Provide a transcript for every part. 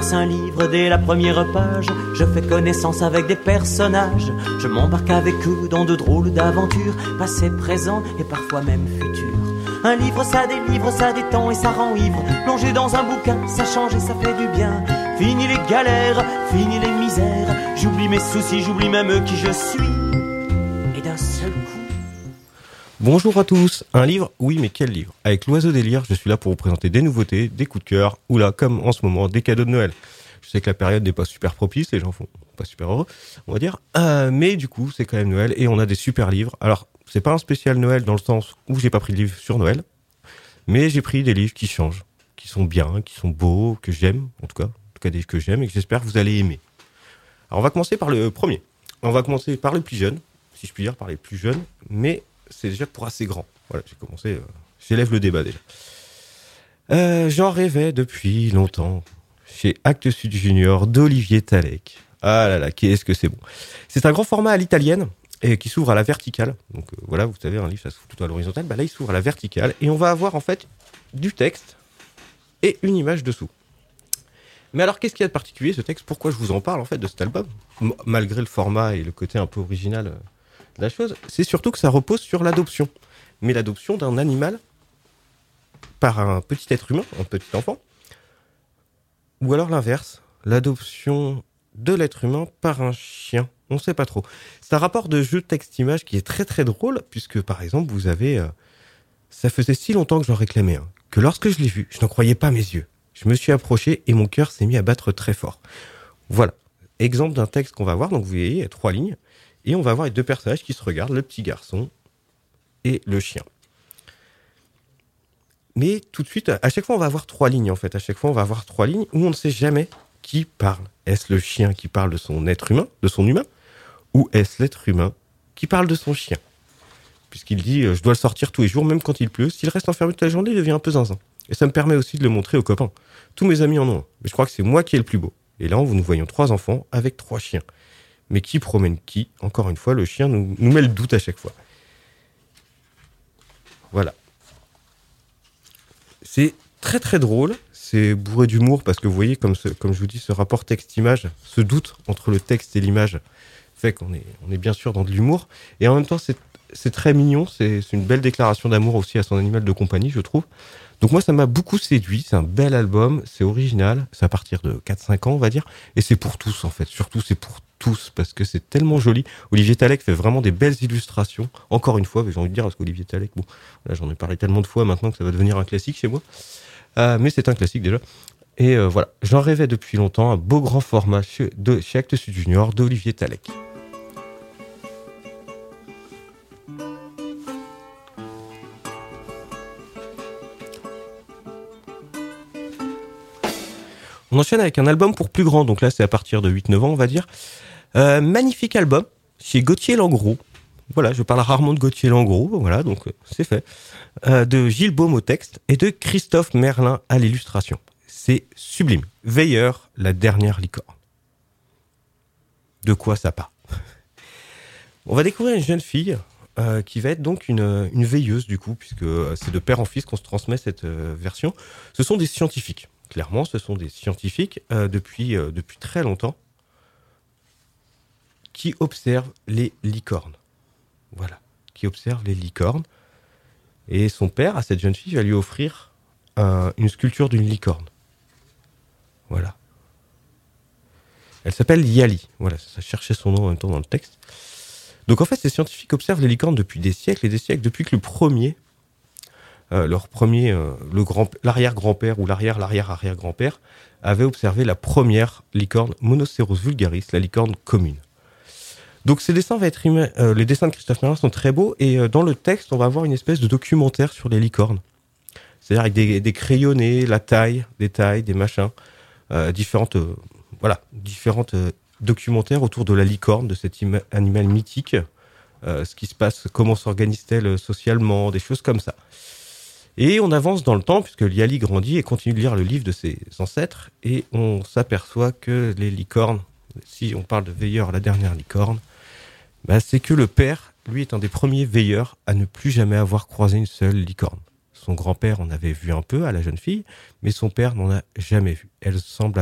lance un livre dès la première page. Je fais connaissance avec des personnages. Je m'embarque avec eux dans de drôles d'aventures, passé, présent et parfois même futur. Un livre ça délivre, ça détend et ça rend ivre. Plonger dans un bouquin, ça change et ça fait du bien. Fini les galères, fini les misères. J'oublie mes soucis, j'oublie même qui je suis. Et d'un seul coup... Bonjour à tous, un livre, oui mais quel livre? Avec l'Oiseau des Lyres, je suis là pour vous présenter des nouveautés, des coups de cœur, ou là, comme en ce moment, des cadeaux de Noël. Je sais que la période n'est pas super propice, les gens sont pas super heureux, on va dire, mais du coup, c'est quand même Noël, et on a des super livres. Alors, c'est pas un spécial Noël dans le sens où j'ai pas pris de livre sur Noël, mais j'ai pris des livres qui changent, qui sont bien, qui sont beaux, que j'aime, en tout cas des livres que j'aime, et que j'espère que vous allez aimer. Alors, on va commencer par le premier. On va commencer par le plus jeune, si je puis dire, par les plus jeunes, mais... c'est déjà pour assez grand. Voilà, j'ai commencé... j'élève le débat déjà. J'en rêvais depuis longtemps. Chez Actes Sud Junior d'Olivier Talek. Ah là là, qu'est-ce que c'est bon. C'est un grand format à l'italienne et qui s'ouvre à la verticale. Donc voilà, vous savez, un livre, ça s'ouvre tout à l'horizontale. Bah là, il s'ouvre à la verticale et on va avoir en fait du texte et une image dessous. Mais alors, qu'est-ce qu'il y a de particulier, ce texte? Pourquoi je vous en parle en fait de cet album? Malgré le format et le côté un peu original... la chose, c'est surtout que ça repose sur l'adoption. Mais l'adoption d'un animal par un petit être humain, un petit enfant, ou alors l'inverse, l'adoption de l'être humain par un chien. On ne sait pas trop. C'est un rapport de jeu texte-image qui est très très drôle, puisque par exemple, vous avez... ça faisait si longtemps que j'en réclamais un, que lorsque je l'ai vu, je n'en croyais pas mes yeux. Je me suis approché et mon cœur s'est mis à battre très fort. Voilà. Exemple d'un texte qu'on va voir, donc vous voyez, il y a 3 lignes. Et on va avoir les 2 personnages qui se regardent, le petit garçon et le chien. Mais tout de suite, à chaque fois, on va avoir 3 lignes, en fait. À chaque fois, on va avoir 3 lignes où on ne sait jamais qui parle. Est-ce le chien qui parle de son être humain, de son humain, ou est-ce l'être humain qui parle de son chien? Puisqu'il dit, je dois le sortir tous les jours, même quand il pleut. S'il reste enfermé toute la journée, il devient un peu zinzin. Et ça me permet aussi de le montrer aux copains. Tous mes amis en ont un. Mais je crois que c'est moi qui est le plus beau. Et là, nous voyons 3 enfants avec 3 chiens. Mais qui promène qui? Encore une fois, le chien nous met le doute à chaque fois. Voilà. C'est très très drôle, c'est bourré d'humour parce que vous voyez, comme je vous dis, ce rapport texte-image, ce doute entre le texte et l'image fait qu'on est bien sûr dans de l'humour. Et en même temps, c'est très mignon, c'est une belle déclaration d'amour aussi à son animal de compagnie, je trouve. Donc moi, ça m'a beaucoup séduit, c'est un bel album, c'est original, c'est à partir de 4-5 ans, on va dire, et c'est pour tous en fait, surtout c'est pour tous, parce que c'est tellement joli. Olivier Talek fait vraiment des belles illustrations, encore une fois, j'ai envie de dire, parce qu'Olivier Talek, bon, là j'en ai parlé tellement de fois maintenant que ça va devenir un classique chez moi, mais c'est un classique déjà. Et voilà, j'en rêvais depuis longtemps, un beau grand format chez Actes Sud Junior d'Olivier Talek. On enchaîne avec un album pour plus grand, donc là c'est à partir de 8-9 ans on va dire. Magnifique album, chez Gauthier Langros. Voilà, je parle rarement de Gauthier Langros, voilà, donc c'est fait. De Gilles Baume au texte et de Christophe Merlin à l'illustration. C'est sublime. Veilleur, la dernière licorne. De quoi ça part? On va découvrir une jeune fille qui va être donc une veilleuse du coup, puisque c'est de père en fils qu'on se transmet cette version. Ce sont des scientifiques. Clairement, ce sont des scientifiques depuis très longtemps qui observent les licornes. Voilà, qui observent les licornes. Et son père, à cette jeune fille, va lui offrir une sculpture d'une licorne. Voilà. Elle s'appelle Yali. Voilà, ça cherchait son nom en même temps dans le texte. Donc en fait, ces scientifiques observent les licornes depuis des siècles et des siècles, depuis que l'arrière-grand-père ou l'arrière-arrière-arrière-grand-père avait observé la première licorne Monoceros vulgaris, la licorne commune. Donc ces dessins les dessins de Christophe Merlin sont très beaux et dans le texte, on va avoir une espèce de documentaire sur les licornes. C'est-à-dire avec des crayonnés, la taille, des machins, différentes documentaires autour de la licorne, de cet animal mythique, ce qui se passe, comment s'organise-t-elle socialement, des choses comme ça. Et on avance dans le temps, puisque Yali grandit et continue de lire le livre de ses ancêtres, et on s'aperçoit que les licornes, si on parle de veilleur, la dernière licorne, c'est que le père, lui, est un des premiers veilleurs à ne plus jamais avoir croisé une seule licorne. Son grand-père en avait vu un peu à la jeune fille, mais son père n'en a jamais vu. Elle semble avoir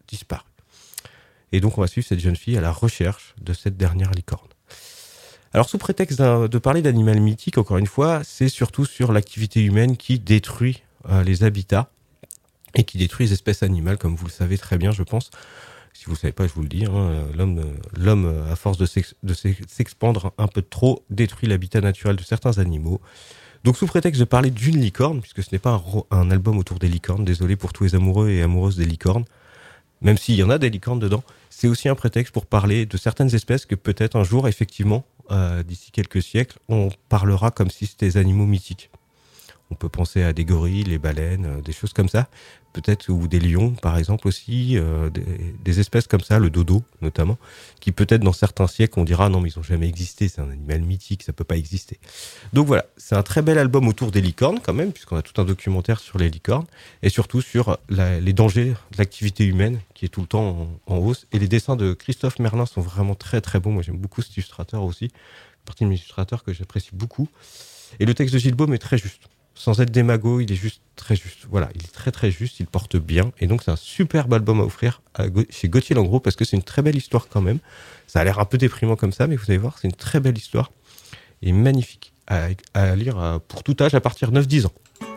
disparu. Et donc on va suivre cette jeune fille à la recherche de cette dernière licorne. Alors sous prétexte de parler d'animal mythique, encore une fois, c'est surtout sur l'activité humaine qui détruit les habitats et qui détruit les espèces animales, comme vous le savez très bien, je pense. Si vous ne le savez pas, je vous le dis, l'homme, à force de s'expandre un peu trop, détruit l'habitat naturel de certains animaux. Donc sous prétexte de parler d'une licorne, puisque ce n'est pas un album autour des licornes, désolé pour tous les amoureux et amoureuses des licornes, même s'il y en a des licornes dedans, c'est aussi un prétexte pour parler de certaines espèces que peut-être un jour, effectivement, d'ici quelques siècles, on parlera comme si c'était des animaux mythiques. On peut penser à des gorilles, les baleines, des choses comme ça, peut-être, ou des lions, par exemple aussi, des espèces comme ça, le dodo notamment, qui peut-être dans certains siècles on dira non mais ils n'ont jamais existé, c'est un animal mythique, ça peut pas exister. Donc voilà, c'est un très bel album autour des licornes quand même, puisqu'on a tout un documentaire sur les licornes, et surtout sur les dangers de l'activité humaine, qui est tout le temps en hausse. Et les dessins de Christophe Merlin sont vraiment très très bons, moi j'aime beaucoup cet illustrateur aussi, partie de mes illustrateurs que j'apprécie beaucoup. Et le texte de Gilles Baume est très juste. Sans être démago, il est juste très juste. Voilà, il est très très juste, il porte bien. Et donc c'est un superbe album à offrir chez Gauthier Langros parce que c'est une très belle histoire quand même. Ça a l'air un peu déprimant comme ça, mais vous allez voir, c'est une très belle histoire. Et magnifique à lire pour tout âge à partir de 9-10 ans.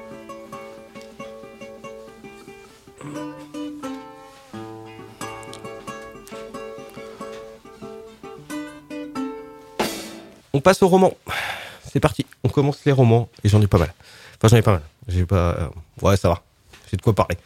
On passe au roman. C'est parti, on commence les romans et j'en ai pas mal. Enfin, j'en ai pas mal. Ouais, ça va. J'ai de quoi parler.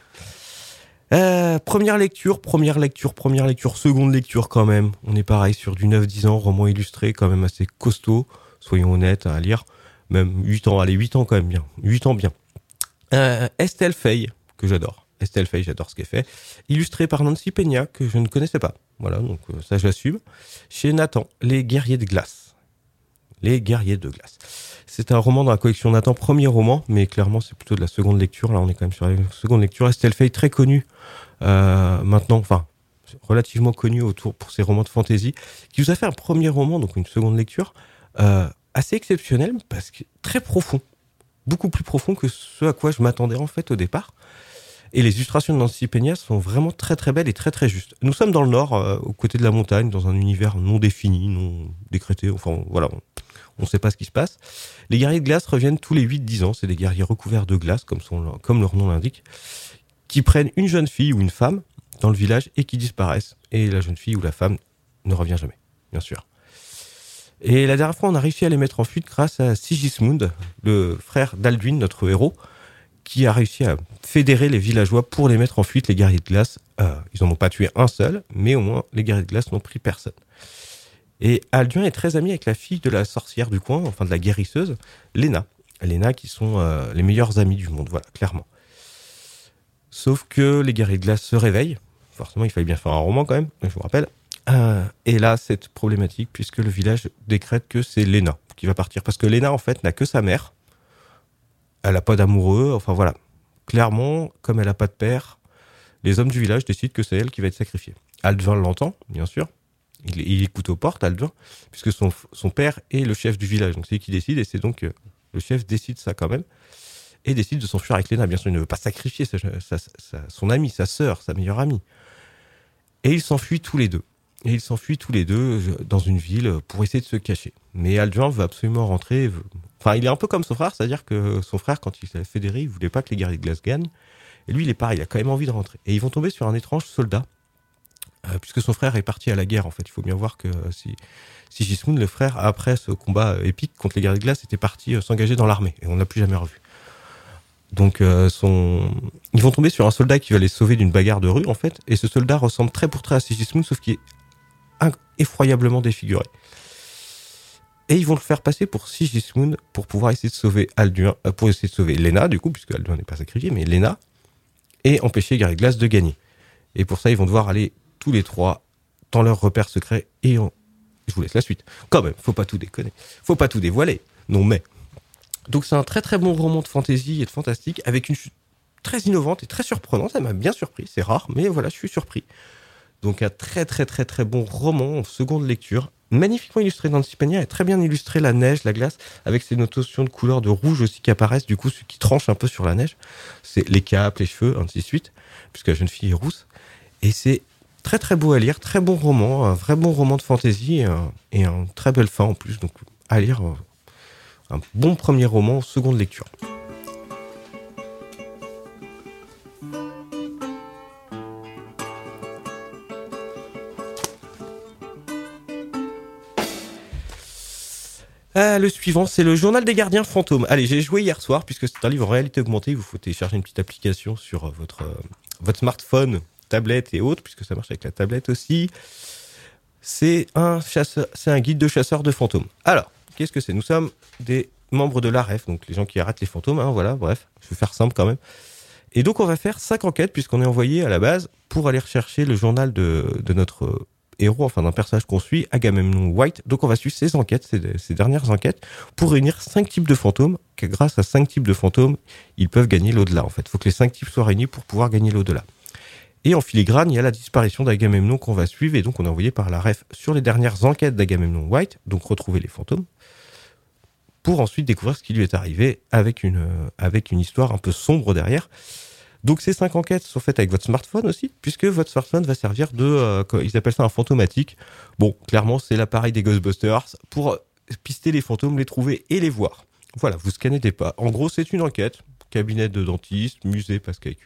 Première lecture, seconde lecture quand même. On est pareil sur du 9-10 ans, roman illustré quand même assez costaud. Soyons honnêtes à lire. Même 8 ans, allez, 8 ans quand même bien. 8 ans bien. Estelle Fay, que j'adore. Estelle Fay, j'adore ce qu'elle fait. Illustré par Nancy Peña, que je ne connaissais pas. Voilà, donc ça je l'assume. Chez Nathan, Les Guerriers de Glace. Les Guerriers de Glace. C'est un roman dans la collection Nathan, premier roman, mais clairement c'est plutôt de la seconde lecture. Là, on est quand même sur la seconde lecture. Estelle Fay, très connue maintenant, enfin relativement connue pour ses romans de fantasy, qui vous a fait un premier roman, donc une seconde lecture, assez exceptionnel parce que très profond, beaucoup plus profond que ce à quoi je m'attendais en fait au départ. Et les illustrations de Nancy Peña sont vraiment très très belles et très très justes. Nous sommes dans le nord, aux côtés de la montagne, dans un univers non défini, non décrété, enfin voilà, on ne sait pas ce qui se passe. Les guerriers de glace reviennent tous les 8-10 ans, c'est des guerriers recouverts de glace, comme leur nom l'indique, qui prennent une jeune fille ou une femme dans le village et qui disparaissent. Et la jeune fille ou la femme ne revient jamais, bien sûr. Et la dernière fois, on a réussi à les mettre en fuite grâce à Sigismund, le frère d'Alduin, notre héros, qui a réussi à fédérer les villageois pour les mettre en fuite, les guerriers de glace. Ils n'en ont pas tué un seul, mais au moins les guerriers de glace n'ont pris personne. Et Alduin est très ami avec la fille de la sorcière du coin, enfin de la guérisseuse, Léna. Léna qui sont les meilleurs amis du monde, voilà, clairement. Sauf que les guerriers de glace se réveillent. Forcément, il fallait bien faire un roman quand même, je vous rappelle. Et là, c'est problématique puisque le village décrète que c'est Léna qui va partir. Parce que Léna, en fait, n'a que sa mère. Elle n'a pas d'amoureux, enfin voilà. Clairement, comme elle n'a pas de père, les hommes du village décident que c'est elle qui va être sacrifiée. Alduin l'entend, bien sûr. Il écoute aux portes, Alduin, puisque son père est le chef du village. Donc c'est lui qui décide, et c'est donc le chef décide ça quand même, et décide de s'enfuir avec Léna. Bien sûr, il ne veut pas sacrifier son amie, sa sœur, sa meilleure amie. Et ils s'enfuient tous les deux. Et ils s'enfuient tous les deux dans une ville pour essayer de se cacher. Mais Alduin veut absolument rentrer. Enfin, il est un peu comme son frère, c'est-à-dire que son frère, quand il s'est fédéré, il voulait pas que les guerriers de glace gagnent. Et lui, il est pareil, il a quand même envie de rentrer. Et ils vont tomber sur un étrange soldat, puisque son frère est parti à la guerre, en fait. Il faut bien voir que Sigismund, le frère, après ce combat épique contre les guerriers de glace, était parti s'engager dans l'armée. Et on ne l'a plus jamais revu. Donc, ils vont tomber sur un soldat qui va les sauver d'une bagarre de rue, en fait. Et ce soldat ressemble très pour très à Sigismund, sauf qu'il est effroyablement défiguré. Et ils vont le faire passer pour Sigismund pour pouvoir essayer de sauver Alduin, pour essayer de sauver Léna, du coup, puisque Alduin n'est pas sacrifié, mais Léna, et empêcher Guerrier de Glace de gagner. Et pour ça, ils vont devoir aller tous les trois dans leur repère secret, et je vous laisse la suite. Quand même, faut pas tout déconner. Faut pas tout dévoiler. Non, mais. Donc c'est un très très bon roman de fantasy et de fantastique, avec une chute très innovante et très surprenante. Ça m'a bien surpris, c'est rare, mais voilà, je suis surpris. Donc un très très très très bon roman en seconde lecture, magnifiquement illustré dans Nancy Peña, et très bien illustré la neige, la glace, avec ces notions de couleurs de rouge aussi qui apparaissent, du coup, ce qui tranche un peu sur la neige. C'est les capes, les cheveux, ainsi de suite, puisque la jeune fille est rousse. Et c'est très très beau à lire, très bon roman, un vrai bon roman de fantasy et une très belle fin en plus. Donc à lire, un bon premier roman en seconde lecture. Le suivant, c'est le Journal des Gardiens Fantômes. Allez, j'ai joué hier soir, puisque c'est un livre en réalité augmentée. Il vous faut télécharger une petite application sur votre smartphone, tablette et autres, puisque ça marche avec la tablette aussi. C'est un guide de chasseurs de fantômes. Alors, qu'est-ce que c'est ? Nous sommes des membres de l'AREF, donc les gens qui arrêtent les fantômes, hein, voilà, bref, je vais faire simple quand même. Et donc, on va faire 5 enquêtes, puisqu'on est envoyé à la base pour aller rechercher le journal de notre héros, enfin d'un personnage qu'on suit, Agamemnon White. Donc on va suivre ces enquêtes, ces dernières enquêtes, pour réunir 5 types de fantômes, que grâce à 5 types de fantômes, ils peuvent gagner l'au-delà. En fait, il faut que les 5 types soient réunis pour pouvoir gagner l'au-delà. Et en filigrane, il y a la disparition d'Agamemnon qu'on va suivre, et donc on est envoyé par la REF sur les dernières enquêtes d'Agamemnon White, donc retrouver les fantômes, pour ensuite découvrir ce qui lui est arrivé avec une histoire un peu sombre derrière. Donc ces 5 enquêtes sont faites avec votre smartphone aussi, puisque votre smartphone va servir ils appellent ça un fantomatique. Bon, clairement, c'est l'appareil des Ghostbusters pour pister les fantômes, les trouver et les voir. Voilà, vous scannez des pas. En gros, c'est une enquête. Cabinet de dentiste, musée, parce qu'avec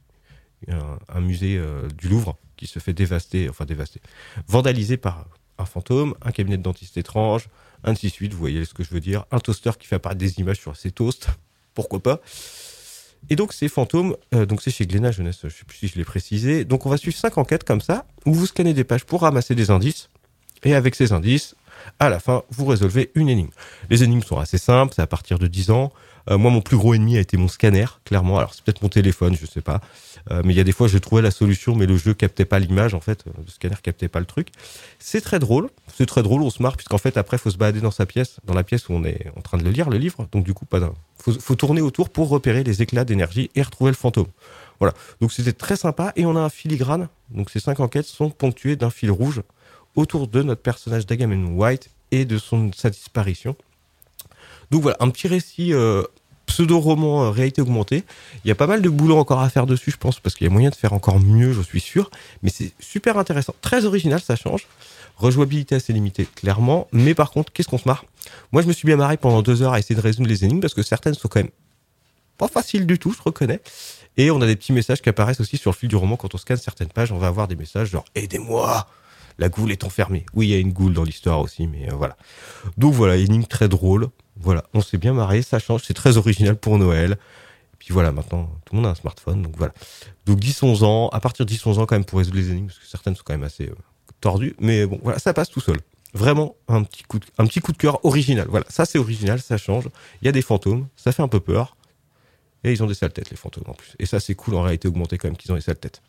un musée du Louvre qui se fait vandaliser par un fantôme, un cabinet de dentiste étrange, ainsi de suite, vous voyez ce que je veux dire, un toaster qui fait apparaître des images sur ses toasts, pourquoi pas. Et donc ces fantômes, donc c'est chez Glénat Jeunesse, je sais plus si je l'ai précisé. Donc on va suivre 5 enquêtes comme ça, où vous scannez des pages pour ramasser des indices, et avec ces indices, à la fin, vous résolvez une énigme. Les énigmes sont assez simples, c'est à partir de 10 ans. Moi, mon plus gros ennemi a été mon scanner, clairement. Alors c'est peut-être mon téléphone, je sais pas. Mais il y a des fois, je trouvais la solution, mais le jeu captait pas l'image, en fait. Le scanner captait pas le truc. C'est très drôle, on se marre, puisqu'en fait, après, faut se balader dans la pièce où on est en train de le lire, le livre. Donc du coup, faut tourner autour pour repérer les éclats d'énergie et retrouver le fantôme. Voilà. Donc c'était très sympa, et on a un filigrane. Donc ces 5 enquêtes sont ponctuées d'un fil rouge autour de notre personnage d'Agamemnon White et de sa disparition. Donc voilà, un petit récit pseudo-roman réalité augmentée. Il y a pas mal de boulot encore à faire dessus, je pense, parce qu'il y a moyen de faire encore mieux, je suis sûr. Mais c'est super intéressant, très original, ça change. Rejouabilité assez limitée, clairement. Mais par contre, qu'est-ce qu'on se marre ? Moi, je me suis bien marré pendant 2 heures à essayer de résoudre les énigmes, parce que certaines sont quand même pas faciles du tout, je reconnais. Et on a des petits messages qui apparaissent aussi sur le fil du roman. Quand on scanne certaines pages, on va avoir des messages genre « Aidez-moi !» La goule est enfermée. Oui, il y a une goule dans l'histoire aussi, mais voilà. Donc voilà, énigme très drôle. Voilà, on s'est bien marré, ça change, c'est très original pour Noël. Et puis voilà, maintenant, tout le monde a un smartphone, donc voilà. Donc 10-11 ans, à partir de 10-11 ans quand même pour résoudre les énigmes, parce que certaines sont quand même assez tordues. Mais bon, voilà, ça passe tout seul. Vraiment, un petit coup de cœur original. Voilà, ça c'est original, ça change. Il y a des fantômes, ça fait un peu peur. Et ils ont des sales têtes, les fantômes, en plus. Et ça, c'est cool en réalité augmentée quand même qu'ils ont des sales têtes.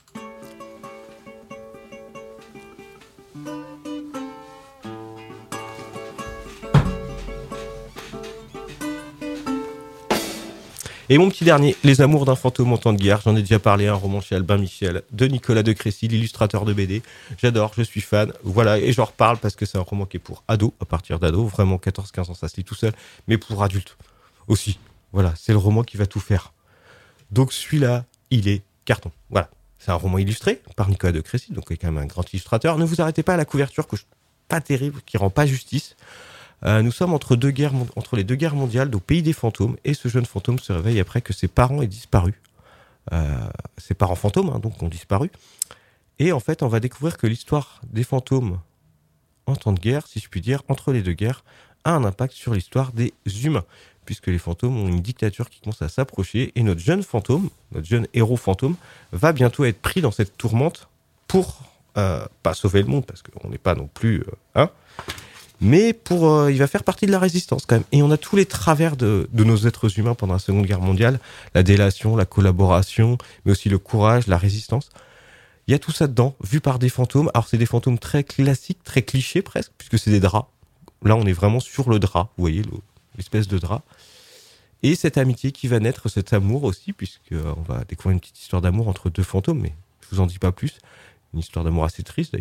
Et mon petit dernier, Les Amours d'un fantôme en temps de guerre. J'en ai déjà parlé, un roman chez Albin Michel, de Nicolas de Crécy, l'illustrateur de BD. J'adore, je suis fan. Voilà, et j'en reparle parce que c'est un roman qui est pour ados, à partir d'ados. Vraiment, 14-15 ans, ça se lit tout seul. Mais pour adultes aussi. Voilà, c'est le roman qui va tout faire. Donc celui-là, il est carton. Voilà, c'est un roman illustré par Nicolas de Crécy, donc il est quand même un grand illustrateur. Ne vous arrêtez pas à la couverture, que je pas terrible, qui rend pas justice. Nous sommes entre les 2 guerres mondiales, au pays des fantômes, et ce jeune fantôme se réveille après que ses parents aient disparu. Ses parents fantômes, hein, donc, ont disparu. Et en fait, on va découvrir que l'histoire des fantômes en temps de guerre, si je puis dire, entre les 2 guerres, a un impact sur l'histoire des humains, puisque les fantômes ont une dictature qui commence à s'approcher, et notre jeune héros fantôme, va bientôt être pris dans cette tourmente pour pas sauver le monde, parce qu'on n'est pas non plus... mais il va faire partie de la résistance quand même. Et on a tous les travers de nos êtres humains pendant la Seconde Guerre mondiale, la délation, la collaboration, mais aussi le courage, la résistance. Il y a tout ça dedans, vu par des fantômes. Alors c'est des fantômes très classiques, très clichés presque, puisque c'est des draps. Là on est vraiment sur le drap, vous voyez, l'espèce de drap. Et cette amitié qui va naître, cet amour aussi, puisqu'on va découvrir une petite histoire d'amour entre 2 fantômes, mais je vous en dis pas plus. Une histoire d'amour assez triste d'ailleurs.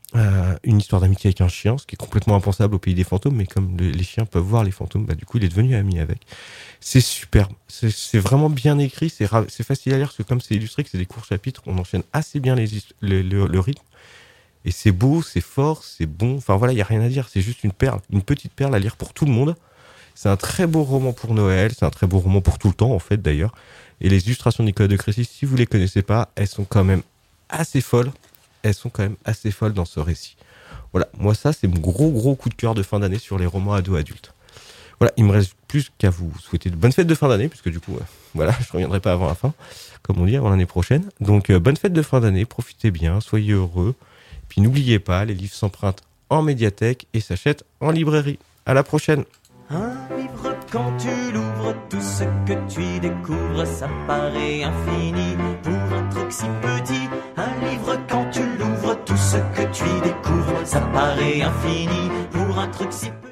une histoire d'amitié avec un chien, ce qui est complètement impensable au pays des fantômes, mais comme les chiens peuvent voir les fantômes, bah, du coup, il est devenu ami avec. C'est superbe. C'est vraiment bien écrit, c'est facile à lire, parce que comme c'est illustré, que c'est des courts chapitres, on enchaîne assez bien le rythme. Et c'est beau, c'est fort, c'est bon. Enfin voilà, il n'y a rien à dire. C'est juste une perle, une petite perle à lire pour tout le monde. C'est un très beau roman pour Noël. C'est un très beau roman pour tout le temps, en fait, d'ailleurs. Et les illustrations de Nicolas de Crécy, si vous les connaissez pas, elles sont quand même assez folles. Elles sont quand même assez folles dans ce récit. Voilà, moi ça, c'est mon gros coup de cœur de fin d'année sur les romans ados-adultes. Voilà, il me reste plus qu'à vous souhaiter de bonnes fêtes de fin d'année, puisque du coup, voilà, je reviendrai pas avant la fin, comme on dit, avant l'année prochaine. Donc, bonnes fêtes de fin d'année, profitez bien, soyez heureux. Puis n'oubliez pas, les livres s'empruntent en médiathèque et s'achètent en librairie. À la prochaine. Un livre, quand tu l'ouvres, tout ce que tu y découvres, ça paraît infini pour un truc si petit. Un livre, quand tu l'ouvres, tout ce que tu y découvres, ça paraît infini pour un truc si petit.